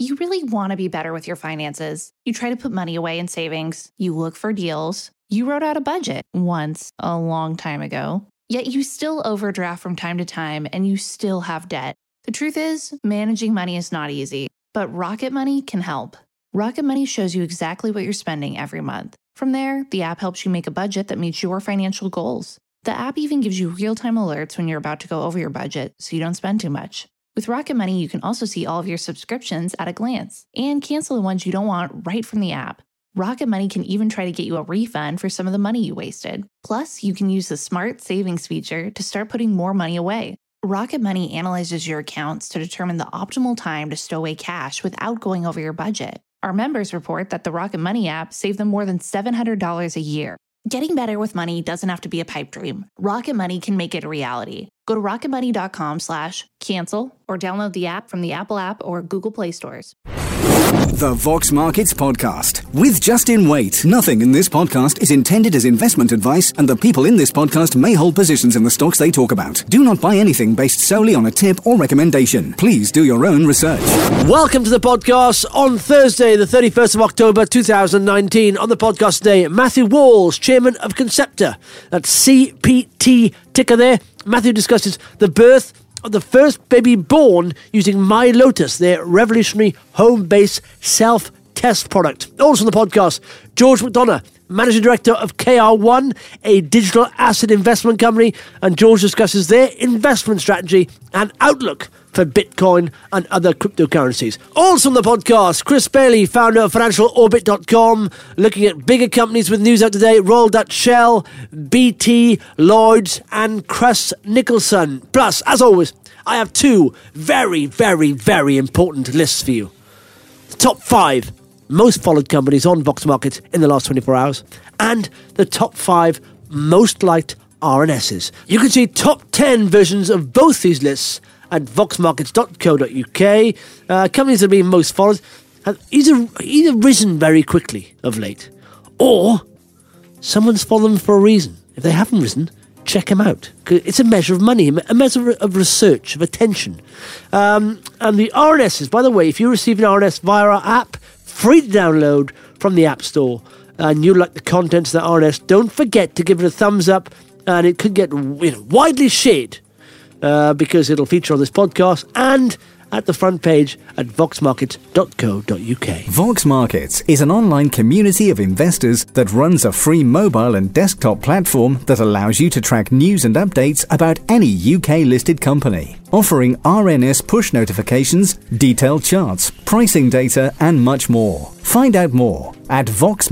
You really want to be better with your finances. You try to put money away in savings. You look for deals. You wrote out a budget once a long time ago. Yet you still overdraft from time to time and you still have debt. The truth is, managing money is not easy, but Rocket Money can help. Rocket Money shows you exactly what you're spending every month. From there, the app helps you make a budget that meets your financial goals. The app even gives you real-time alerts when you're about to go over your budget so you don't spend too much. With Rocket Money, you can also see all of your subscriptions at a glance and cancel the ones you don't want right from the app. Rocket Money can even try to get you a refund for some of the money you wasted. Plus, you can use the Smart Savings feature to start putting more money away. Rocket Money analyzes your accounts to determine the optimal time to stow away cash without going over your budget. Our members report that the Rocket Money app saved them more than $700 a year. Getting better with money doesn't have to be a pipe dream. Rocket Money can make it a reality. Go to rocketmoney.com/cancel or download the app from the Apple App or Google Play stores. The Vox Markets Podcast with Justin Waite. Nothing in this podcast is intended as investment advice, and the people in this podcast may hold positions in the stocks they talk about. Do not buy anything based solely on a tip or recommendation. Please do your own research. Welcome to the podcast on Thursday, the 31st of October 2019. On the podcast today, Matthew Walls, Chairman of Concepta. That's CPT ticker there. Matthew discusses the birth of the first baby born using MyLotus, their revolutionary home-based self-test product. Also on the podcast, George McDonough, Managing Director of KR1, a digital asset investment company, and George discusses their investment strategy and outlook for Bitcoin and other cryptocurrencies. Also on the podcast, Chris Bailey, founder of FinancialOrbit.com, looking at bigger companies with news out today: Royal Dutch Shell, BT, Lloyds, and Crest Nicholson. Plus, as always, I have two very, very, very important lists for you. The top 5 most followed companies on Vox Market in the last 24 hours, and the top 5 most liked RNSs. You can see top 10 versions of both these lists at voxmarkets.co.uk. Companies that have been most followed have either risen very quickly of late, or someone's followed them for a reason. If they haven't risen, check them out. It's a measure of money, a measure of research, of attention. And the RNSs, by the way, if you receive an RNS via our app, free to download from the App Store, and you like the contents of the RNS, don't forget to give it a thumbs up, and it could get widely shared, because it'll feature on this podcast and at the front page at voxmarkets.co.uk. Vox Markets is an online community of investors that runs a free mobile and desktop platform that allows you to track news and updates about any UK-listed company, offering RNS push notifications, detailed charts, pricing data, and much more. Find out more at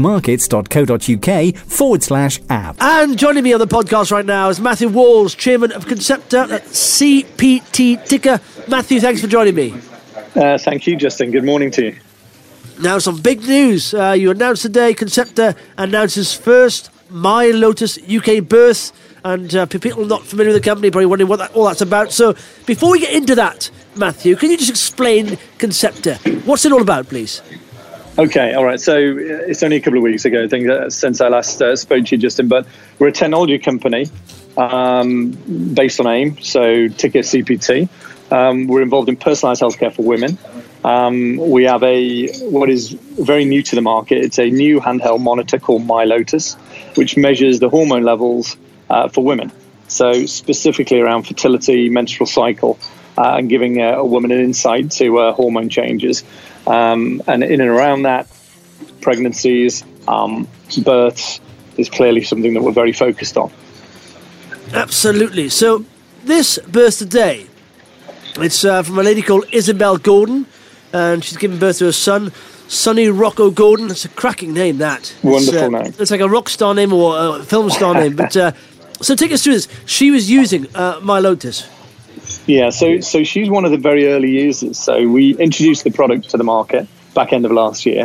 voxmarkets.co.uk/app. And joining me on the podcast right now is Matthew Walls, Chairman of Concepta, CPT ticker. Matthew, thanks for joining me. Thank you, Justin. Good morning to you. Now, some big news. You announced today, Concepta announces first MyLotus UK birth. And for people not familiar with the company, probably wondering what all that's about. So before we get into that, Matthew, can you just explain Concepta? What's it all about, please? Okay, all right. So it's only a couple of weeks ago, I think, since I last spoke to you, Justin. But we're a technology company based on AIM, so ticker CPT. We're involved in personalised healthcare for women. We have what is very new to the market. It's a new handheld monitor called MyLotus, which measures the hormone levels for women. So specifically around fertility, menstrual cycle, and giving a woman an insight to hormone changes. And in and around that, pregnancies, births is clearly something that we're very focused on. Absolutely. So this birth today, it's from a lady called Isabel Gordon, and she's given birth to a son, Sonny Rocco Gordon. That's a cracking name, that. Wonderful name. It's like a rock star name or a film star name. But so take us through this. She was using MyLotus. Yeah, so she's one of the very early users. So we introduced the product to the market back end of last year.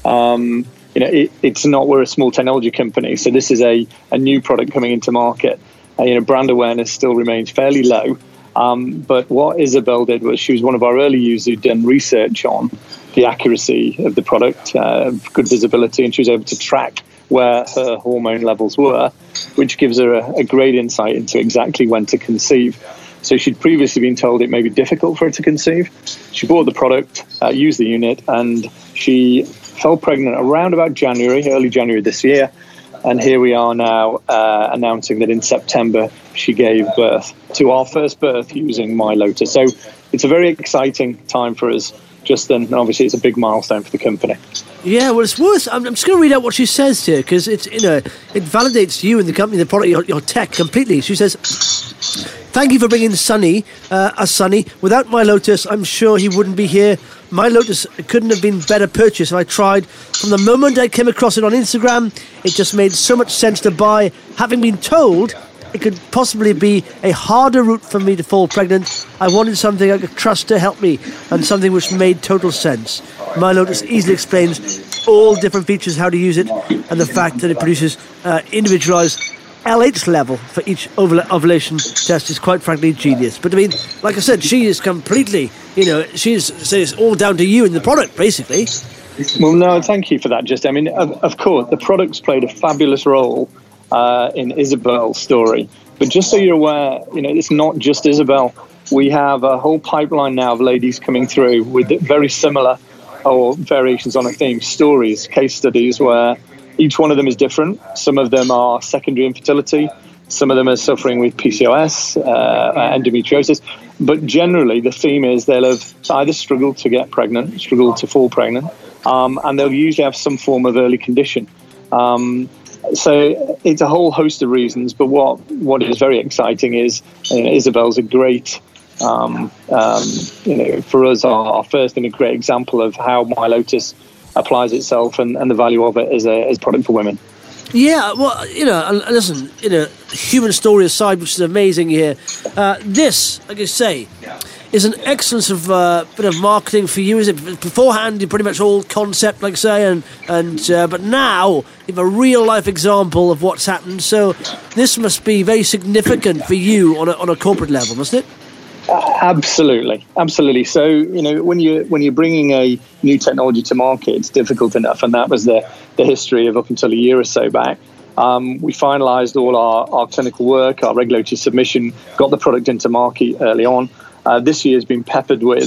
It's not, we're a small technology company, so this is a new product coming into market. Brand awareness still remains fairly low. But what Isabel did was she was one of our early users who'd done research on the accuracy of the product, good visibility, and she was able to track where her hormone levels were, which gives her a great insight into exactly when to conceive. So she'd previously been told it may be difficult for her to conceive. She bought the product, used the unit, and she fell pregnant around about early January this year. And here we are now announcing that in September she gave birth to our first birth using My Lotus. So it's a very exciting time for us, Justin, and obviously it's a big milestone for the company. Yeah, well, it's worth. I'm just going to read out what she says here, because it's it validates you and the company, the product, your tech completely. She says, "Thank you for bringing Sunny. Without My Lotus, I'm sure he wouldn't be here. My Lotus couldn't have been better purchased. I tried from the moment I came across it on Instagram. It just made so much sense to buy. Having been told it could possibly be a harder route for me to fall pregnant, I wanted something I could trust to help me, and something which made total sense. My Lotus easily explains all different features, how to use it, and the fact that it produces individualized LH level for each ovulation test is quite frankly genius." But I mean, like I said, she is completely, it's all down to you and the product, basically. Well, no, thank you for that, Justin. I mean, of course, the product's played a fabulous role in Isabel's story. But just so you're aware, it's not just Isabel. We have a whole pipeline now of ladies coming through with very similar or variations on a theme, stories, case studies where each one of them is different. Some of them are secondary infertility. Some of them are suffering with PCOS, endometriosis. But generally, the theme is they'll have either struggled to get pregnant, struggled to fall pregnant, and they'll usually have some form of early condition. So it's a whole host of reasons. But what is very exciting is Isabel's a great, for us, our first and a great example of how My Lotus applies itself and the value of it as a product for women. Yeah, well, listen, human story aside, which is amazing here, this, like I say, is an excellent sort of bit of marketing for you. Is it beforehand? You pretty much all concept, like I say, but now you have a real life example of what's happened. So this must be very significant for you on a corporate level, mustn't it? Absolutely. So when you're bringing a new technology to market, it's difficult enough, and that was the history of up until a year or so back. We finalised all our clinical work, our regulatory submission, got the product into market early on. This year has been peppered with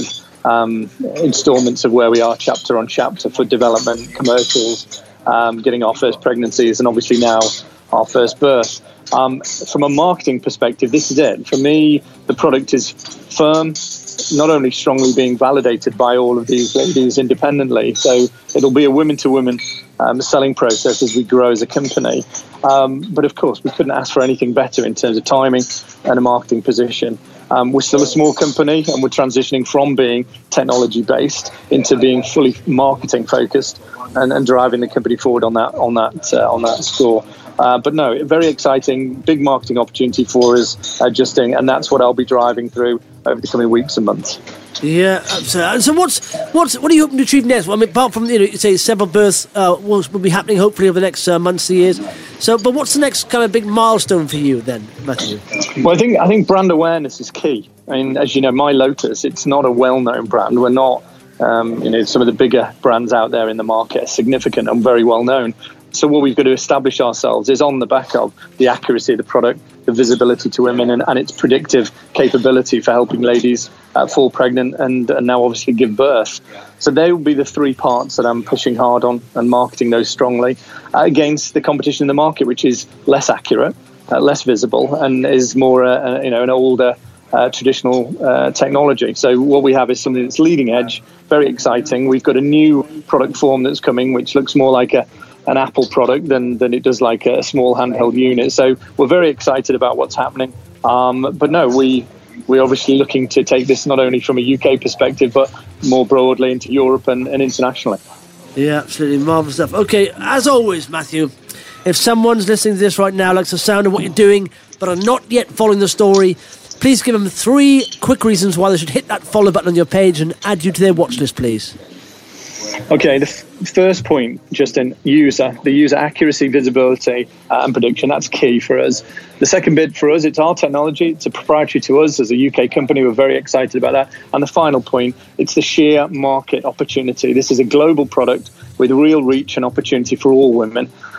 instalments of where we are chapter on chapter for development, commercials, getting our first pregnancies, and obviously now our first birth. From a marketing perspective, this is it. For me, the product is firm, not only strongly being validated by all of these ladies independently, so it'll be a women-to-women selling process as we grow as a company. But of course, we couldn't ask for anything better in terms of timing and a marketing position. We're still a small company, and we're transitioning from being technology-based into being fully marketing-focused and driving the company forward on that score. But no, very exciting, big marketing opportunity for us, Justin, and that's what I'll be driving through over the coming weeks and months. Yeah, absolutely. So what are you hoping to achieve next? Well, I mean, apart from say several births will be happening hopefully over the next months and years. So, but what's the next kind of big milestone for you then, Matthew? Well, I think brand awareness is key. I mean, as you know, My Lotus, it's not a well-known brand. We're not, some of the bigger brands out there in the market are significant and very well known. So what we've got to establish ourselves is on the back of the accuracy of the product, the visibility to women, and its predictive capability for helping ladies fall pregnant and now obviously give birth. So they will be the three parts that I'm pushing hard on and marketing those strongly against the competition in the market, which is less accurate, less visible, and is more an older traditional technology. So what we have is something that's leading edge, very exciting. We've got a new product form that's coming, which looks more like an Apple product than it does like a small handheld unit. So we're very excited about what's happening. But no, we're obviously looking to take this not only from a UK perspective, but more broadly into Europe and internationally. Yeah, absolutely marvellous stuff. Okay, as always, Matthew, if someone's listening to this right now, likes the sound of what you're doing, but are not yet following the story, please give them 3 quick reasons why they should hit that follow button on your page and add you to their watch list, please. Okay, the first point, Justin, the user accuracy, visibility, and prediction, that's key for us. The second bit for us, it's our technology. It's a proprietary to us as a UK company. We're very excited about that. And the final point, it's the sheer market opportunity. This is a global product with real reach and opportunity for all women.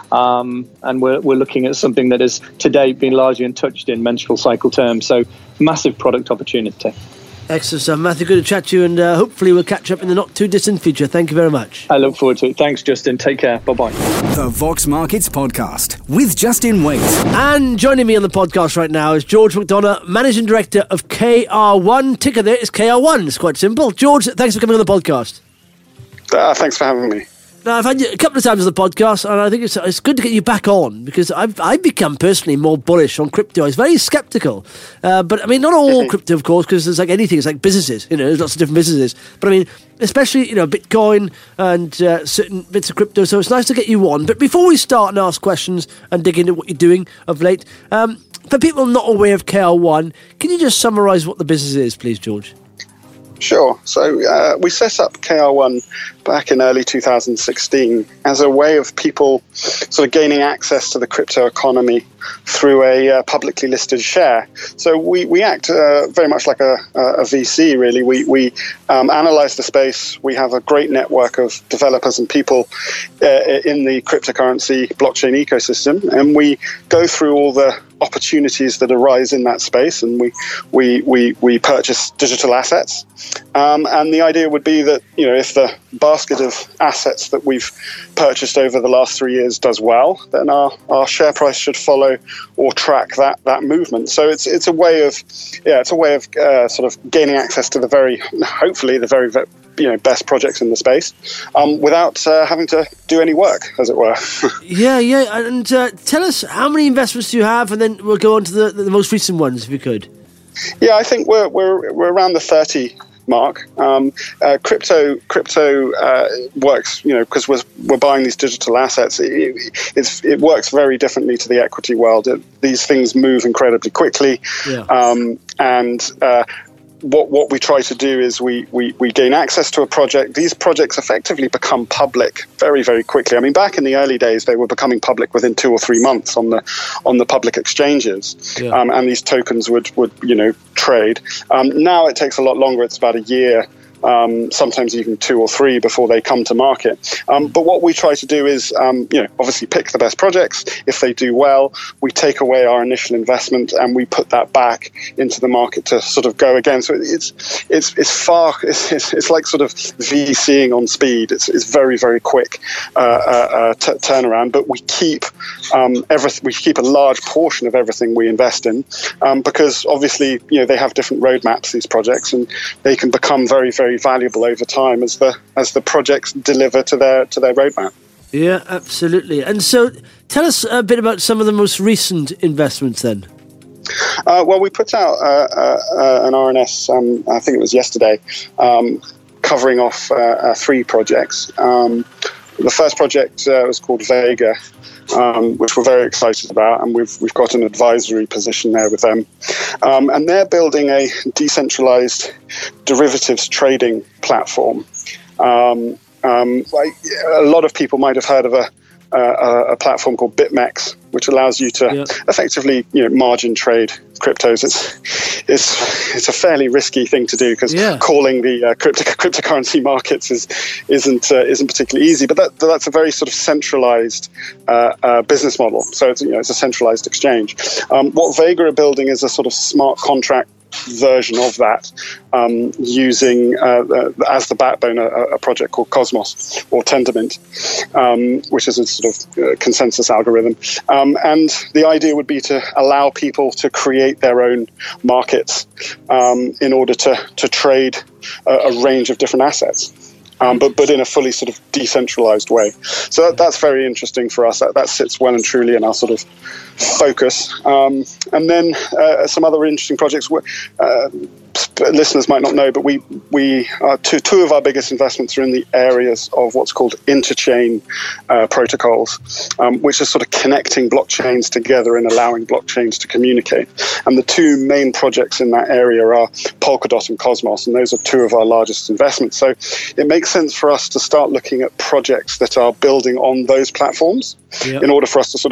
And we're looking at something that has to date been largely untouched in menstrual cycle terms. So massive product opportunity. Excellent stuff. Matthew, good to chat to you, and hopefully we'll catch up in the not too distant future. Thank you very much. I look forward to it. Thanks, Justin. Take care. Bye-bye. The Vox Markets Podcast with Justin Waite. And joining me on the podcast right now is George McDonough, Managing Director of KR1. Ticker there is KR1. It's quite simple. George, thanks for coming on the podcast. Thanks for having me. Now, I've had you a couple of times on the podcast, and I think it's good to get you back on, because I've become personally more bullish on crypto. I was very sceptical. But, I mean, not all crypto, of course, because it's like anything. It's like businesses, there's lots of different businesses. But, I mean, especially, Bitcoin and certain bits of crypto. So it's nice to get you on. But before we start and ask questions and dig into what you're doing of late, for people not aware of KR1, can you just summarise what the business is, please, George? Sure. So we set up KR1 back in early 2016 as a way of people sort of gaining access to the crypto economy through a publicly listed share. So we act very much like a VC, really. We analyze the space. We have a great network of developers and people in the cryptocurrency blockchain ecosystem, and we go through all the opportunities that arise in that space, and we purchase digital assets. And the idea would be that, if the basket of assets that we've purchased over the last 3 years does well, then our share price should follow or track that movement. So it's a way of sort of gaining access to hopefully the very best projects in the space, without having to do any work, as it were. Yeah. And tell us, how many investments do you have, and then we'll go on to the most recent ones, if you could. Yeah, I think we're around the 30 mark. Crypto works, because we're buying these digital assets. It works very differently to the equity world. These things move incredibly quickly, and what we try to do is we gain access to a project. These projects effectively become public very, very quickly. I mean, back in the early days, they were becoming public within 2 or 3 months on the public exchanges, and these tokens would trade. Now it takes a lot longer. It's about a year. Sometimes even 2 or 3 before they come to market. But what we try to do is, obviously pick the best projects. If they do well, we take away our initial investment and we put that back into the market to sort of go again. So it's like sort of VCing on speed. It's very, very quick turnaround. But we keep everything. We keep a large portion of everything we invest in, because obviously they have different roadmaps, these projects, and they can become very, very valuable over time as the projects deliver to their roadmap. Yeah, absolutely. And so tell us a bit about some of the most recent investments then. Well, we put out an RNS, I think it was yesterday, covering off 3 projects. The first project was called Vega, which we're very excited about, and we've got an advisory position there with them. And they're building a decentralized derivatives trading platform. A lot of people might have heard of a platform called BitMEX, which allows you to effectively margin trade cryptos. It's a fairly risky thing to do, because calling the cryptocurrency markets isn't particularly easy. But that's a very sort of centralized business model. So it's a centralized exchange. What Vega are building is a sort of smart contract version of that, using as the backbone a project called Cosmos or Tendermint, which is a sort of consensus algorithm. And the idea would be to allow people to create their own markets in order to trade a range of different assets. But in a fully sort of decentralized way. So that's very interesting for us. That sits well and truly in our sort of focus. And then some other interesting projects. Listeners might not know, but we two of our biggest investments are in the areas of what's called interchain protocols, which are sort of connecting blockchains together and allowing blockchains to communicate. And the 2 main projects in that area are Polkadot and Cosmos, and those are 2 of our largest investments. So it makes sense for us to start looking at projects that are building on those platforms in order for us to sort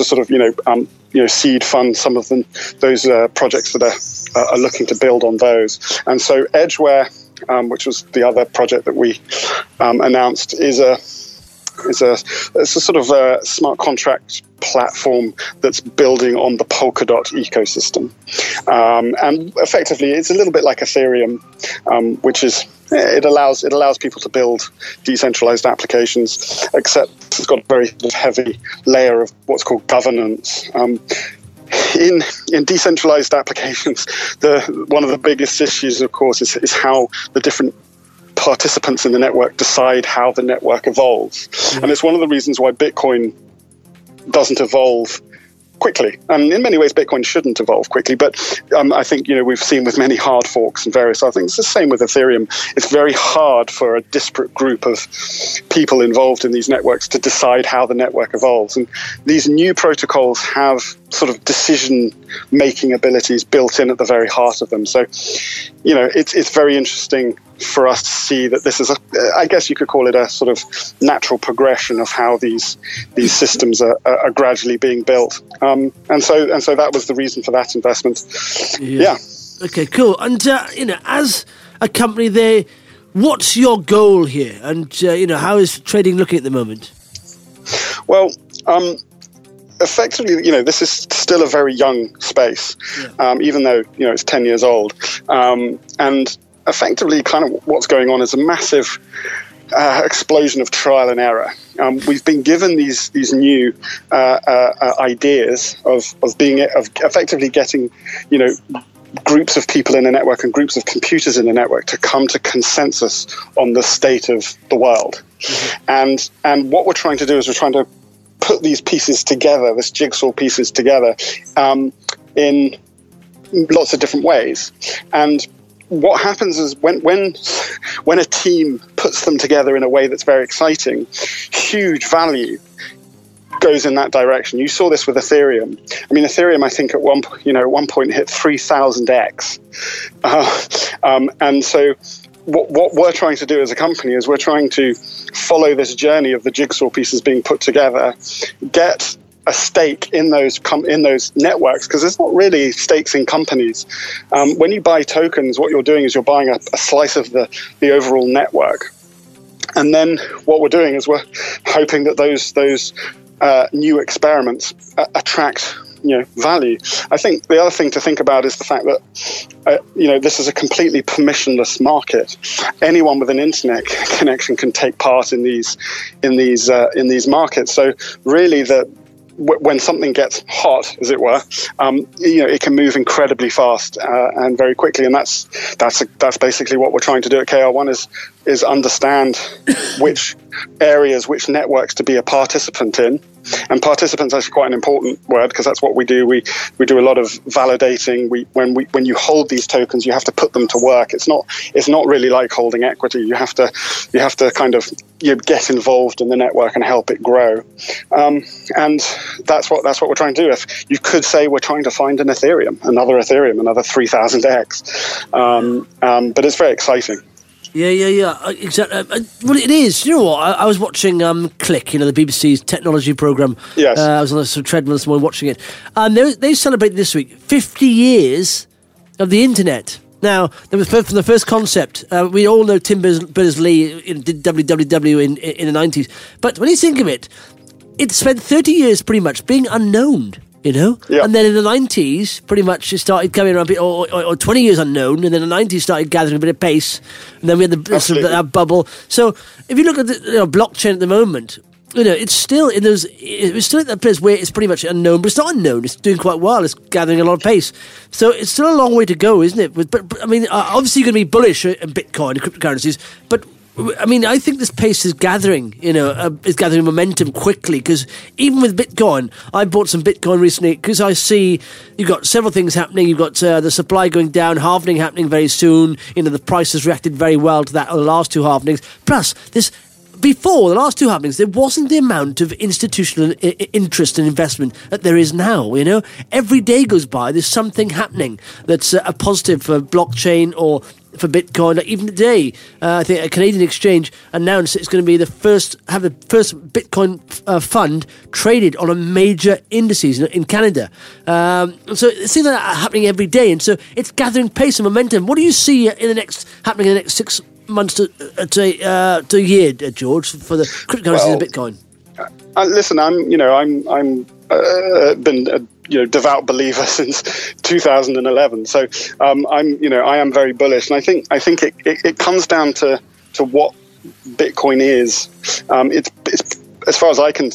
of seed fund some of those projects that are looking to build on those. And so Edgeware, which was the other project that we announced, is it's a sort of a smart contract platform that's building on the Polkadot ecosystem. And effectively, it's a little bit like Ethereum, which is it allows people to build decentralized applications, except it's got a very heavy layer of what's called governance. In decentralized applications, one of the biggest issues, of course, is how the different participants in the network decide how the network evolves. Mm-hmm. And it's one of the reasons why Bitcoin doesn't evolve quickly. And in many ways, Bitcoin shouldn't evolve quickly. But I think, we've seen with many hard forks and various other things, it's the same with Ethereum. It's very hard for a disparate group of people involved in these networks to decide how the network evolves. And these new protocols have sort of decision-making abilities built in at the very heart of them. So, it's very interesting for us to see that this is I guess you could call it a sort of natural progression of how these systems are gradually being built. And so that was the reason for that investment. Yeah. Okay, cool. And, as a company there, what's your goal here? And, how is trading looking at the moment? Well, effectively, this is still a very young space, even though, it's 10 years old. And effectively, kind of what's going on is a massive explosion of trial and error. We've been given these new ideas of effectively getting, groups of people in a network and groups of computers in a network to come to consensus on the state of the world. Mm-hmm. And what we're trying to do is we're trying to put these pieces together, this jigsaw pieces together, in lots of different ways. And what happens is when a team puts them together in a way that's very exciting, huge value goes in that direction. You saw this with Ethereum. I mean, Ethereum, I think at one point hit 3,000x. And so what we're trying to do as a company is we're trying to follow this journey of the jigsaw pieces being put together, get a stake in those networks, because there's not really stakes in companies. When you buy tokens, what you're doing is you're buying a slice of the overall network. And then what we're doing is we're hoping that those new experiments attract value. I think the other thing to think about is the fact that this is a completely permissionless market. Anyone with an internet connection can take part in these markets. So really, when something gets hot, as it were, it can move incredibly fast and very quickly, and that's basically what we're trying to do at KR1 is understand which areas, which networks to be a participant in. And participants is actually quite an important word, because that's what we do. We do a lot of validating. When you hold these tokens, you have to put them to work. It's not really like holding equity. You have to kind of get involved in the network and help it grow. And that's what we're trying to do. If you could say we're trying to find another Ethereum, another 3,000x. But it's very exciting. Yeah, exactly. Well, it is. You know what? I was watching Click, the BBC's technology programme. Yes. I was on a sort of treadmill this morning watching it. And they celebrated this week 50 years of the internet. Now, from the first concept, we all know Tim Berners-Lee did WWW in the 90s. But when you think of it, it spent 30 years pretty much being unknown. Yeah. And then in the 90s, pretty much it started coming around, or 20 years unknown, and then in the 90s started gathering a bit of pace, and then we had that bubble. So if you look at the blockchain at the moment, it's still at that place where it's pretty much unknown, but it's not unknown. It's doing quite well. It's gathering a lot of pace. So it's still a long way to go, isn't it? But I mean, obviously you're going to be bullish in Bitcoin and cryptocurrencies, but I mean, I think this pace is gathering, is gathering momentum quickly, because even with Bitcoin, I bought some Bitcoin recently because I see you've got several things happening. You've got the supply going down, halvening happening very soon. The price has reacted very well to that on the last two halvenings. Plus, before the last two halvenings, there wasn't the amount of institutional interest and investment that there is now. Every day goes by, there's something happening that's a positive for blockchain or for Bitcoin. Like even today, I think a Canadian exchange announced it's going to be the first Bitcoin fund traded on a major indices in Canada. So it seems like that happening every day, and so it's gathering pace and momentum. What do you see happening in the next months to a year, George, for the cryptocurrencies of Bitcoin? Listen, I'm been a devout believer since 2011. So I am very bullish, and I think it comes down to what Bitcoin is. It's as far as I can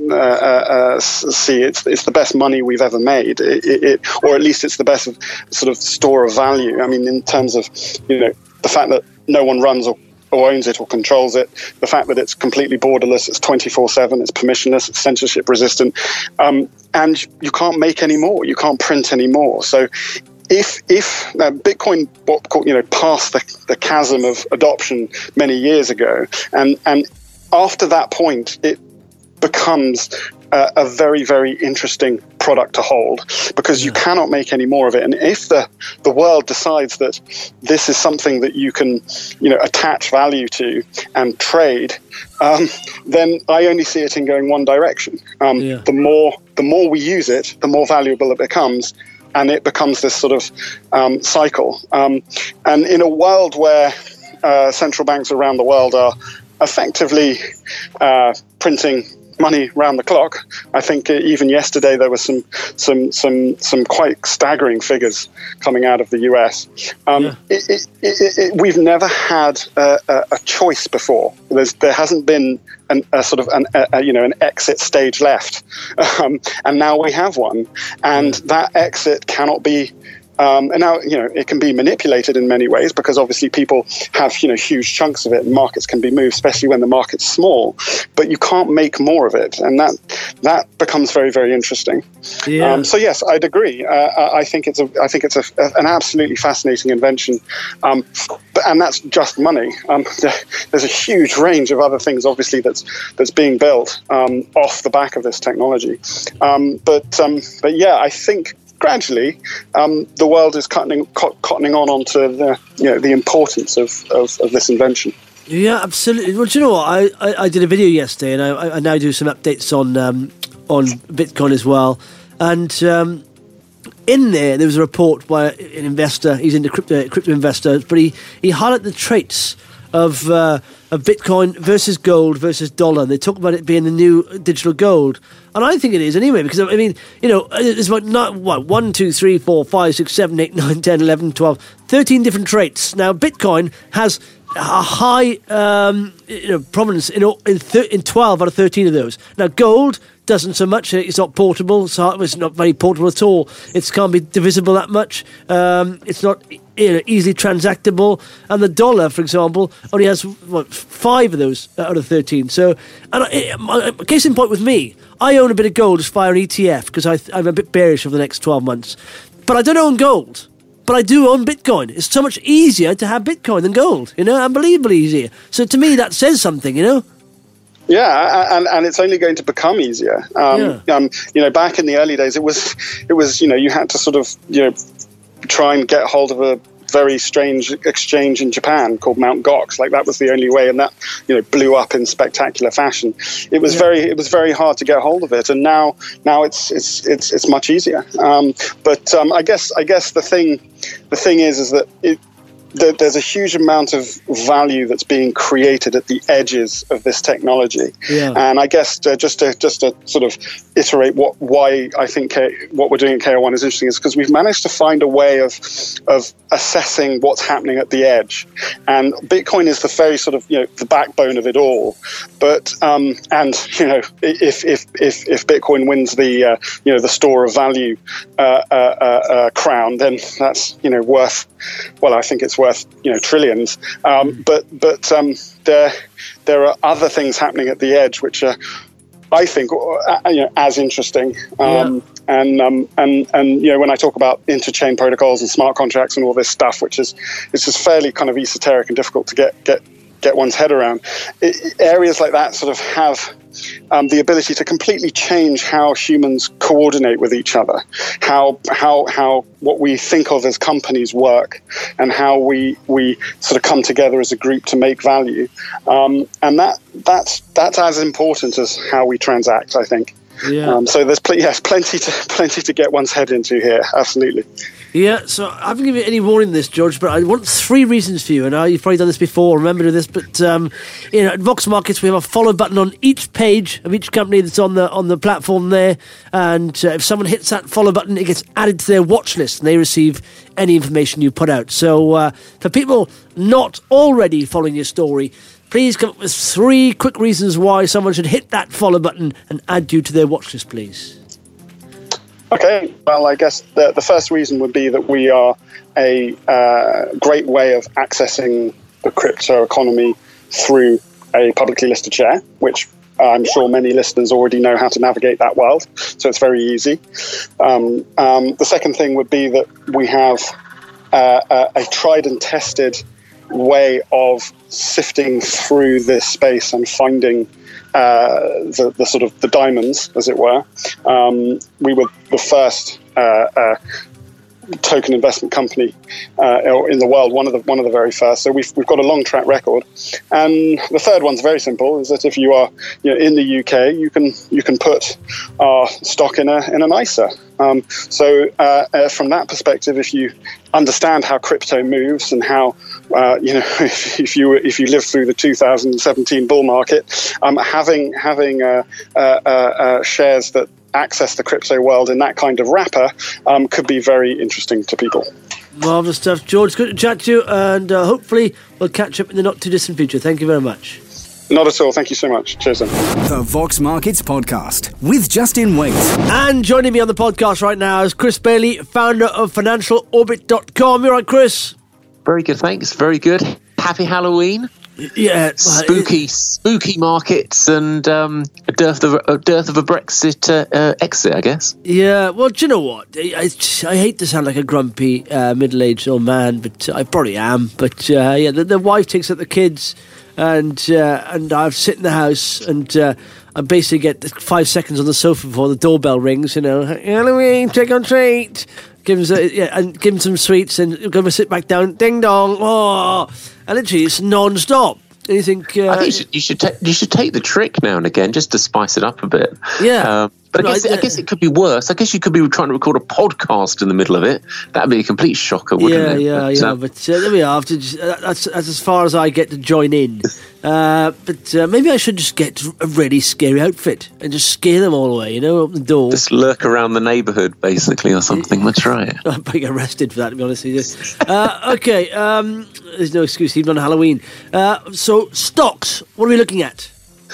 see, it's the best money we've ever made, or at least it's the best sort of store of value. I mean, in terms of the fact that no one runs or owns it or controls it, the fact that it's completely borderless, it's 24/7, it's permissionless, it's censorship resistant, and you can't make any more, you can't print any more. So if Bitcoin passed the chasm of adoption many years ago, and after that point it becomes a very, very interesting product to hold, because you cannot make any more of it. And if the world decides that this is something that you can attach value to and trade, then I only see it in going one direction. The more we use it, the more valuable it becomes, and it becomes this sort of cycle. And in a world where central banks around the world are effectively printing money round the clock, I think even yesterday there was some quite staggering figures coming out of the US. We've never had a choice before. There hasn't been an exit stage left, and now we have one, and that exit cannot be. And now, it can be manipulated in many ways, because obviously people have, huge chunks of it, and markets can be moved, especially when the market's small. But you can't make more of it, and that becomes very, very interesting. Yeah. So yes, I'd agree. I think it's an absolutely fascinating invention, and that's just money. There's a huge range of other things, obviously, that's being built off the back of this technology. But yeah, I think gradually, the world is cottoning onto the importance of this invention. Yeah, absolutely. Well, do you know what? I did a video yesterday, and I now do some updates on Bitcoin as well. And in there was a report by an investor. He's into crypto investors, but he highlighted the traits of Bitcoin versus gold versus dollar. They talk about it being the new digital gold. And I think it is anyway, because, I mean, there's about 1, 2, 3, 4, 5, 6, 7, 8, 9, 10, 11, 12, 13 different traits. Now, Bitcoin has a high prominence in 12 out of 13 of those. Now, gold doesn't so much. It's not portable. It's not very portable at all. It can't be divisible that much. It's not easily transactable. And the dollar, for example, only has 5 of those out of 13. So, and case in point with me, I own a bit of gold as via an ETF, because I'm a bit bearish over the next 12 months. But I don't own gold. But I do own Bitcoin. It's so much easier to have Bitcoin than gold. Unbelievably easier. So to me, that says something. Yeah, and it's only going to become easier. Back in the early days, it was you had to sort of try and get hold of a very strange exchange in Japan called Mt. Gox. Like, that was the only way, and that blew up in spectacular fashion. It was very hard to get hold of it, and now it's much easier. But I guess the thing is that there's a huge amount of value that's being created at the edges of this technology. Yeah. And I guess just to sort of iterate why I think what we're doing at KR1 is interesting is because we've managed to find a way of assessing what's happening at the edge. And Bitcoin is the very sort of the backbone of it all. But if Bitcoin wins the store of value crown, then that's worth. Well, I think it's worth trillions. But there are other things happening at the edge which are, I think, as interesting. And when I talk about interchain protocols and smart contracts and all this stuff, which is it's just fairly kind of esoteric and difficult to get one's head around, areas like that sort of have the ability to completely change how humans coordinate with each other, how what we think of as companies work, and how we sort of come together as a group to make value, and that's as important as how we transact, I think. Yeah. So there's plenty to get one's head into here. Absolutely. Yeah, so I haven't given you any warning on this, George, but I want 3 reasons for you. And you've probably done this before, remember this, but at Vox Markets we have a follow button on each page of each company that's on the platform there. And if someone hits that follow button, it gets added to their watch list and they receive any information you put out. So for people not already following your story, please come up with 3 quick reasons why someone should hit that follow button and add you to their watch list, please. Okay, well, I guess the first reason would be that we are a great way of accessing the crypto economy through a publicly listed share, which I'm sure many listeners already know how to navigate that world, so it's very easy. The second thing would be that we have a tried and tested way of sifting through this space and finding the sort of the diamonds, as it were. We were the first token investment company in the world, one of the very first. So we've got a long track record. And the third one's very simple: is that if you are in the UK, you can put our stock in an ISA. So from that perspective, if you understand how crypto moves and how if you live through the 2017 bull market, having shares that access the crypto world in that kind of wrapper could be very interesting to people. Marvellous stuff. George, good to chat to you, and hopefully we'll catch up in the not too distant future. Thank you very much. Not at all. Thank you so much. Cheers then. The Vox Markets Podcast with Justin Waite. And joining me on the podcast right now is Chris Bailey, founder of FinancialOrbit.com. You're right, Chris? Very good, thanks. Very good. Happy Halloween. Yeah, spooky markets and a dearth of a Brexit exit, I guess. Yeah, well, do you know what? I hate to sound like a grumpy middle-aged old man, but I probably am. But the wife takes out the kids, and I sit in the house, and I basically get 5 seconds on the sofa before the doorbell rings. Halloween, trick or treat. Give him some sweets, and go sit back down. Ding dong. Oh, and literally it's non-stop. And you think I think you should take the trick now and again just to spice it up a bit. Yeah. But I guess it could be worse. I guess you could be trying to record a podcast in the middle of it. That'd be a complete shocker, wouldn't it? Yeah. But there we are. That's as far as I get to join in. But maybe I should just get a really scary outfit and just scare them all away, open the door. Just lurk around the neighbourhood, basically, or something. That's right. I'd probably get arrested for that, to be honest with you. Okay, there's no excuse, even on Halloween. So, stocks, what are we looking at?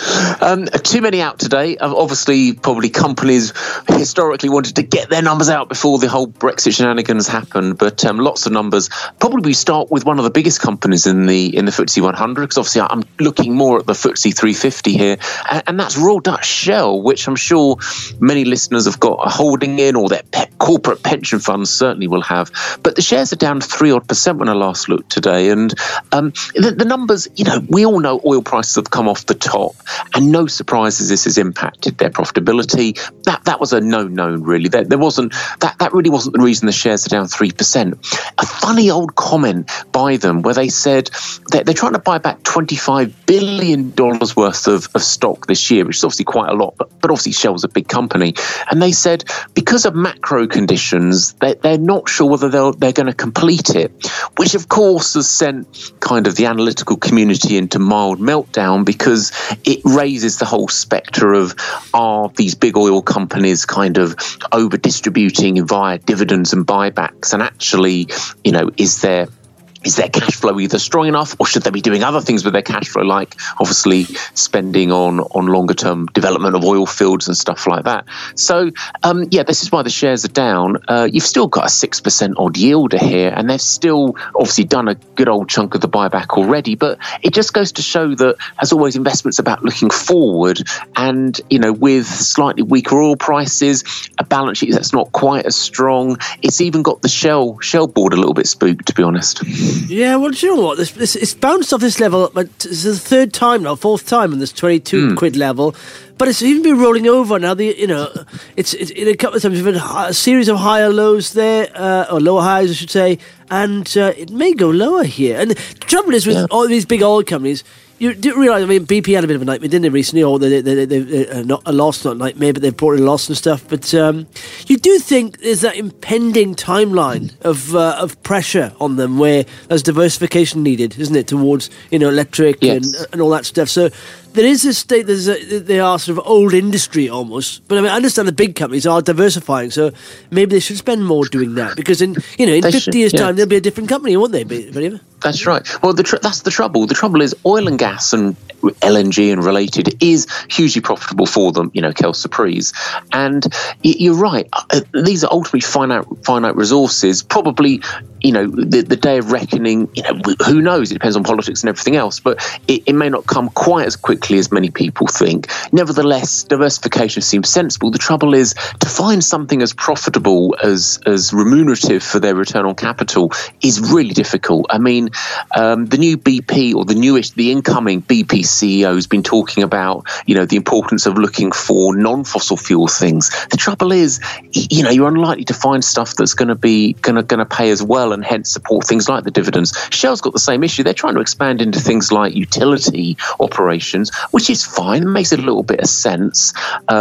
Too many out today. Obviously, probably companies historically wanted to get their numbers out before the whole Brexit shenanigans happened. But lots of numbers. Probably we start with one of the biggest companies in the FTSE 100, because obviously I'm looking more at the FTSE 350 here, and that's Royal Dutch Shell, which I'm sure many listeners have got a holding in, or their corporate pension funds certainly will have. But the shares are down 3% when I last looked today, and the numbers. We all know oil prices have come off the top. And no surprises, this has impacted their profitability. That was a no-known, really. There wasn't that really wasn't the reason the shares are down 3%. A funny old comment by them where they said that they're trying to buy back $25 billion worth of stock this year, which is obviously quite a lot, but obviously Shell's a big company. And they said because of macro conditions, they're not sure whether they're going to complete it, which of course has sent kind of the analytical community into mild meltdown, because it raises the whole spectre of, are these big oil companies kind of over distributing via dividends and buybacks, and actually, is their cash flow either strong enough, or should they be doing other things with their cash flow, like obviously spending on longer term development of oil fields and stuff like that? So this is why the shares are down. You've still got a 6% odd yielder here, and they've still obviously done a good old chunk of the buyback already. But it just goes to show that, as always, investment's about looking forward, and with slightly weaker oil prices, a balance sheet that's not quite as strong. It's even got the Shell board a little bit spooked, to be honest. Yeah, well, do you know what? It's bounced off this level, but it's the third time now, fourth time on this 22 quid level. But it's even been rolling over now. It's in a couple of times. We've had a series of higher lows there, or lower highs, I should say, and it may go lower here. And the trouble is with all these big oil companies, You do realise, I mean, BP had a bit of a nightmare, didn't they, recently? Or they not a loss, not a nightmare, but they brought in a loss and stuff. But you do think there's that impending timeline of pressure on them where there's diversification needed, isn't it, towards, electric and all that stuff. So there is this state, they are sort of old industry almost. But I mean, I understand the big companies are diversifying, so maybe they should spend more doing that. Because in 50 years' time, they'll be a different company, won't they? That's right. Well, that's the trouble. The trouble is oil and gas and LNG and related is hugely profitable for them, quelle surprise. And you're right. These are ultimately finite resources. Probably, the day of reckoning, who knows? It depends on politics and everything else. But it may not come quite as quickly as many people think. Nevertheless, diversification seems sensible. The trouble is to find something as profitable, as remunerative for their return on capital is really difficult. I mean, the new BP or the incoming BP CEO has been talking about, the importance of looking for non-fossil fuel things. The trouble is, you're unlikely to find stuff that's going to pay as well and hence support things like the dividends. Shell's got the same issue. They're trying to expand into things like utility operations, which is fine. It makes a little bit of sense.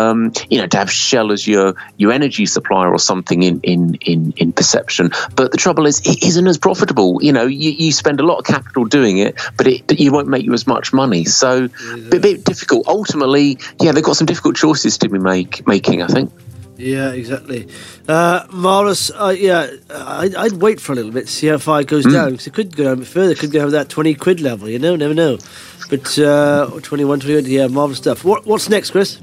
To have Shell as your energy supplier or something in perception. But the trouble is, it isn't as profitable. You spend a lot of capital doing it, but it won't make you as much money. So a bit difficult. Ultimately, they've got some difficult choices to be making, I think. Yeah, exactly. Maurus, I'd wait for a little bit, see how far it goes down, because it could go down a bit further. It could go down that 20 quid level, never know. But 21, marvellous stuff. What's next, Chris?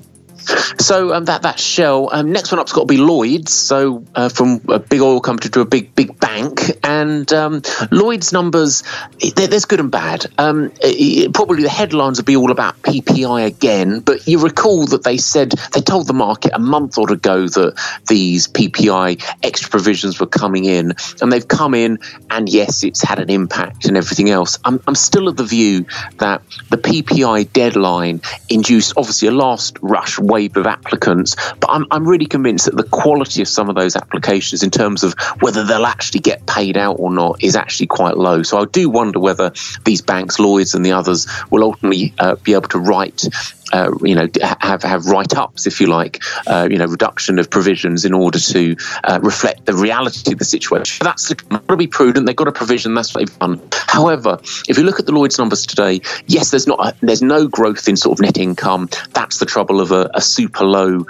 So that's Shell. Next one up's got to be Lloyd's. So from a big oil company to a big bank, and Lloyd's numbers, there's good and bad. Probably the headlines will be all about PPI again, but you recall that they told the market a month or ago that these PPI extra provisions were coming in, and they've come in, and yes, it's had an impact and everything else. I'm still of the view that the PPI deadline induced obviously a last rush wave of applicants, but I'm really convinced that the quality of some of those applications in terms of whether they'll actually get paid out or not is actually quite low. So I do wonder whether these banks, Lloyd's and the others, will ultimately be able to write have write-ups, if you like, reduction of provisions in order to reflect the reality of the situation. They've got to be prudent. They've got a provision. That's what they've done. However, if you look at the Lloyd's numbers today, yes, there's no growth in sort of net income. That's the trouble of a super low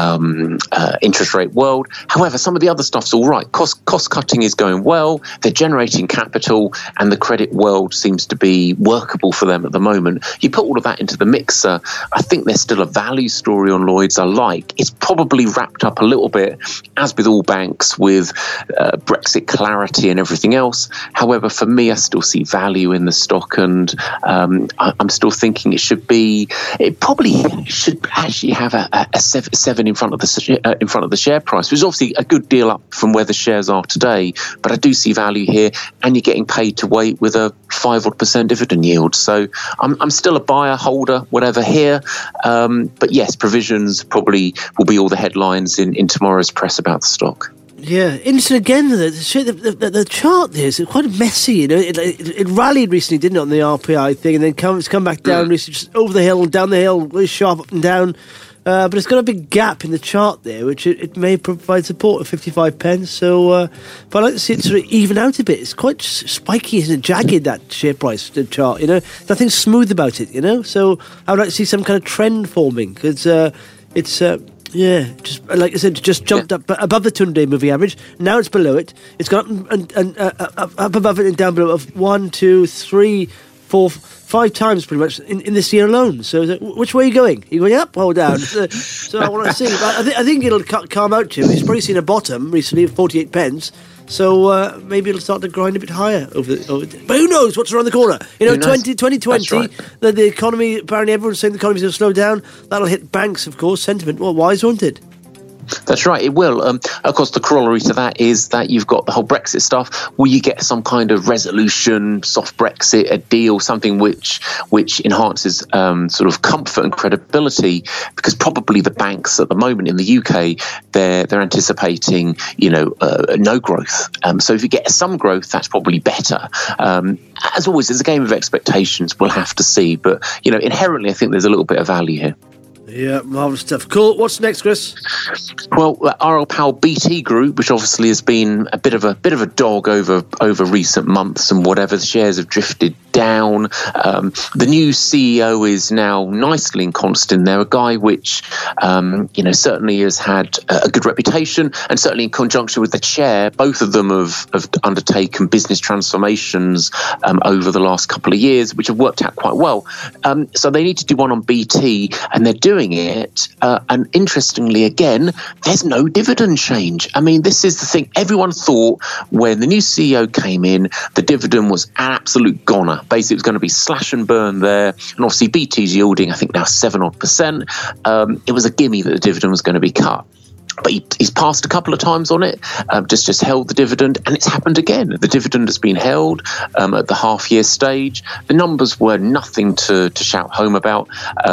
interest rate world. However, some of the other stuff's all right. Cost cutting is going well. They're generating capital, and the credit world seems to be workable for them at the moment. You put all of that into the mixer, I think there's still a value story on Lloyd's I like. It's probably wrapped up a little bit, as with all banks, with Brexit clarity and everything else. However, for me, I still see value in the stock, and I'm still thinking it probably should actually have a 7 in front of the share price, which is obviously a good deal up from where the shares are today. But I do see value here, and you're getting paid to wait with a 5% dividend yield. So I'm still a buyer, holder, whatever here. But yes, provisions probably will be all the headlines in tomorrow's press about the stock. Yeah, interesting again. The chart there is quite messy. It rallied recently, didn't it, on the RPI thing, and then it's come back down recently, just over the hill, down the hill, really sharp up and down. But it's got a big gap in the chart there, which it may provide support at 55 pence. So, but I'd like to see it sort of even out a bit. It's quite spiky, isn't it? Jagged, that share price, the chart, Nothing smooth about it, So I would like to see some kind of trend forming, because it's... just like I said, just jumped up above the 200-day moving average. Now it's below it. It's gone up above it and down below of 1, 2, 3, 4, 5 times pretty much in this year alone. So which way are you going? Are you going up or down? So I want to see. I think it'll calm out, Jim. He's probably seen a bottom recently of 48 pence. So maybe it'll start to grind a bit higher over. But who knows what's around the corner? 2020, right. the economy, apparently everyone's saying the economy's going to slow down. That'll hit banks, of course, sentiment. Well, wise, won't it? That's right, it will. Of course, the corollary to that is that you've got the whole Brexit stuff. Will you get some kind of resolution, soft Brexit, a deal, something which enhances sort of comfort and credibility? Because probably the banks at the moment in the UK, they're anticipating, no growth. So if you get some growth, that's probably better. As always, it's a game of expectations. We'll have to see. But, inherently, I think there's a little bit of value here. Yeah, marvellous stuff. Cool. What's next, Chris? Well, RL Powell BT Group, which obviously has been a bit of a dog over recent months and whatever, the shares have drifted down. The new CEO is now nicely ensconced in there, a guy which, certainly has had a good reputation, and certainly in conjunction with the chair, both of them have undertaken business transformations over the last couple of years, which have worked out quite well. So they need to do one on BT, and they're doing it. And interestingly, again, there's no dividend change. I mean, this is the thing. Everyone thought when the new CEO came in, the dividend was an absolute goner. Basically, it was going to be slash and burn there. And obviously, BT's yielding, I think, now 7%. It was a gimme that the dividend was going to be cut. But he's passed a couple of times on it, just held the dividend, and it's happened again. The dividend has been held at the half-year stage. The numbers were nothing to shout home about.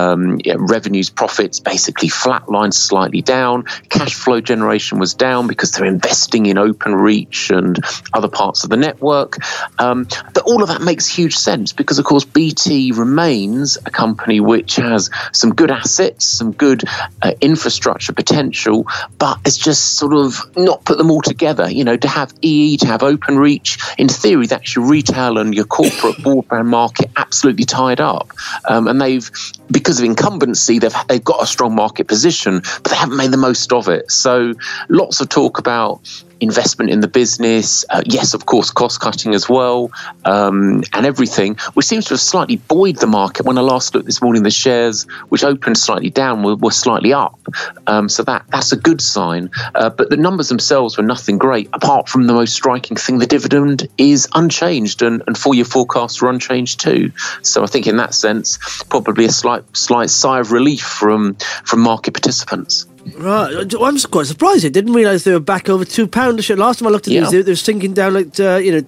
Revenues, profits basically flatlined slightly down. Cash flow generation was down because they're investing in Openreach and other parts of the network. But all of that makes huge sense because, of course, BT remains a company which has some good assets, some good infrastructure potential, but it's just sort of not put them all together. To have EE, to have Openreach, in theory, that's your retail and your corporate broadband market absolutely tied up. And because of incumbency, they've got a strong market position, but they haven't made the most of it. So lots of talk about investment in the business, yes, of course, cost cutting as well, and everything, which seems to have slightly buoyed the market. When I last looked this morning, the shares, which opened slightly down, were slightly up. So that's a good sign. But the numbers themselves were nothing great, apart from the most striking thing, the dividend is unchanged, and full-year forecasts are unchanged too. So I think in that sense, probably a slight sigh of relief from market participants. Right, I'm quite surprised. I didn't realise they were back over £2 a share. Last time I looked at these, they were sinking down like the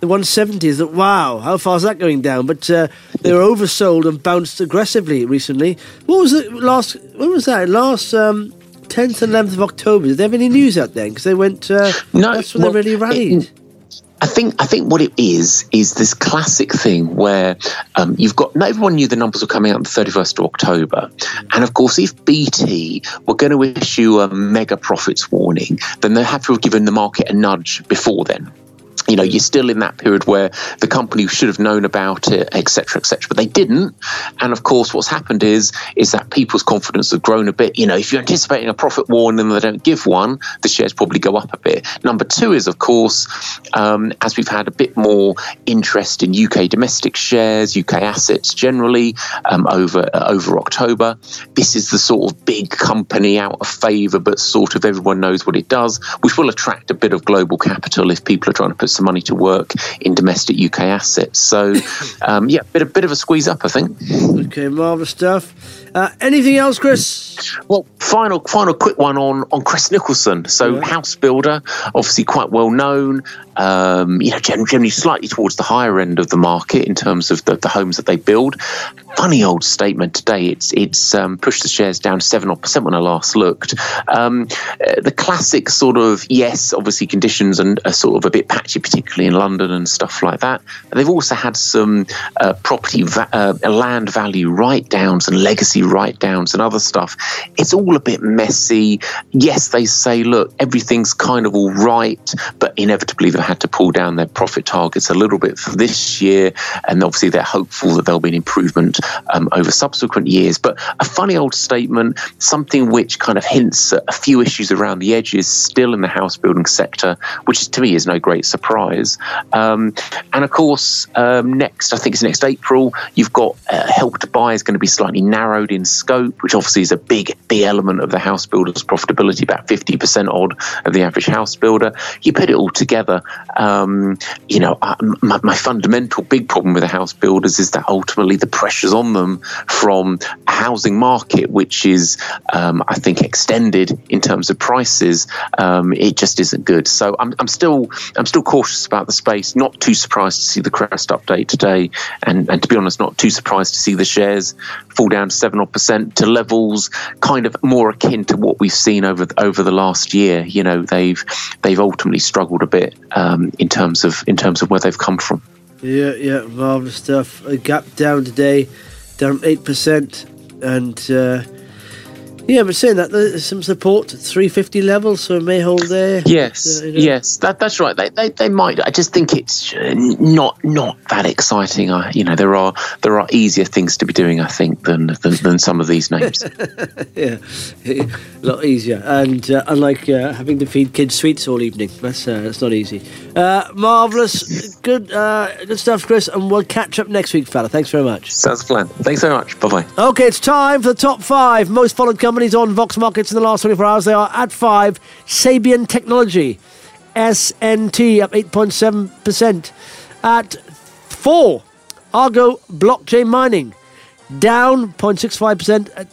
170s. That wow, how far is that going down? But they were oversold and bounced aggressively recently. What was it last? When was that? Last 10th and 11th of October. Did they have any news out then? Because they went. No, that's when they really rallied. I think what it is this classic thing where you've got, not everyone knew the numbers were coming out on the 31st of October. And of course, if BT were going to issue a mega profits warning, then they have to have given the market a nudge before then. You're still in that period where the company should have known about it, et cetera, but they didn't. And of course, what's happened is that people's confidence has grown a bit. If you're anticipating a profit warning and they don't give one, the shares probably go up a bit. Number two is, of course, as we've had a bit more interest in UK domestic shares, UK assets generally over October, this is the sort of big company out of favour, but sort of everyone knows what it does, which will attract a bit of global capital if people are trying to put some money to work in domestic UK assets. So, bit of a squeeze up, I think. Okay, marvellous stuff. Anything else, Chris? Well, final quick one on Chris Nicholson. So, house builder, obviously quite well known. Generally slightly towards the higher end of the market in terms of the homes that they build. Funny old statement today. It's pushed the shares down 7% when I last looked. The classic sort of, yes, obviously conditions are sort of a bit patchy, particularly in London and stuff like that. And they've also had some land value write-downs and legacy write-downs and other stuff. It's all a bit messy. Yes, they say, look, everything's kind of all right, but inevitably they've had to pull down their profit targets a little bit for this year, and obviously they're hopeful that there'll be an improvement over subsequent years. But a funny old statement, something which kind of hints at a few issues around the edges still in the house building sector, which to me is no great surprise. surprise. And of course, next April, you've got Help to Buy is going to be slightly narrowed in scope, which obviously is a big element of the house builder's profitability, about 50% odd of the average house builder. You put it all together, my fundamental big problem with the house builders is that ultimately the pressure's on them from a housing market, which is, I think, extended in terms of prices. It just isn't good. So I'm still cautious about the space. Not too surprised to see the Crest update today, and to be honest, not too surprised to see the shares fall down 7% to levels kind of more akin to what we've seen over the last year. You know, they've ultimately struggled a bit in terms of where they've come from. Yeah, marvellous stuff. A gap down today, down 8%, and but saying that, there's some support at 350 levels, so it may hold there. Yes, yes, that's right. They might. I just think it's not that exciting. There are easier things to be doing, I think, than some of these names. Yeah, a lot easier, and unlike having to feed kids sweets all evening, that's not easy. Marvellous, good stuff, Chris, and we'll catch up next week, fella. Thanks very much. Sounds a plan. Thanks very much. Bye bye. Okay, it's time for the top 5 most followed companies on Vox Markets in the last 24 hours. They are at 5, Sabian Technology, SNT, up 8.7%. At 4, Argo Blockchain Mining, down 0.65% at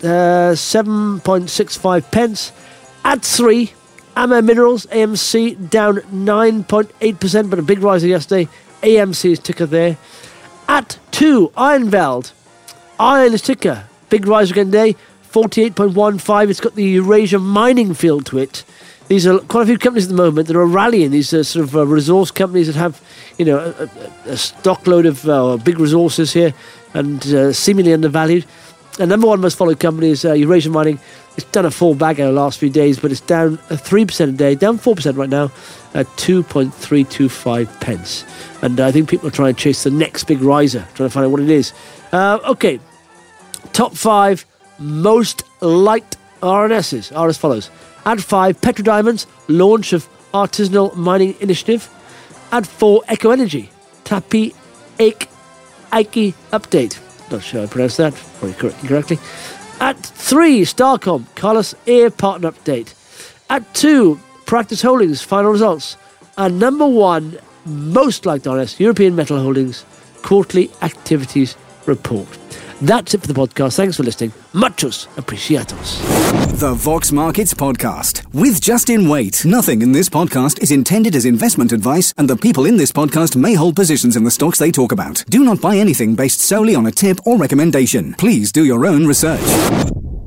7.65 pence. At 3, Ama Minerals, AMC, down 9.8%, but a big rise yesterday. AMC's ticker there. At 2, Ironveld, iron is ticker, big rise again today, 48.15. It's got the Eurasia mining feel to it. These are quite a few companies at the moment that are rallying. These are sort of resource companies that have, a stockload of big resources here and seemingly undervalued. The number one most followed company is Eurasia Mining. It's done a fall back in the last few days, but it's down 3% a day, down 4% right now at 2.325 pence. And I think people are trying to chase the next big riser, trying to find out what it is. Okay, top 5 most liked RNSs are as follows. At 5, Petro Diamonds, launch of artisanal mining initiative. At 4, Eco Energy, Tapi Aiki update. Not sure I pronounced that correctly. At 3, Starcom, Carlos Air partner update. At 2, Practice Holdings, final results. And number 1, most liked RNS, European Metal Holdings, quarterly activities report. That's it for the podcast. Thanks for listening. Muchos apreciados. The Vox Markets Podcast with Justin Waite. Nothing in this podcast is intended as investment advice, and the people in this podcast may hold positions in the stocks they talk about. Do not buy anything based solely on a tip or recommendation. Please do your own research.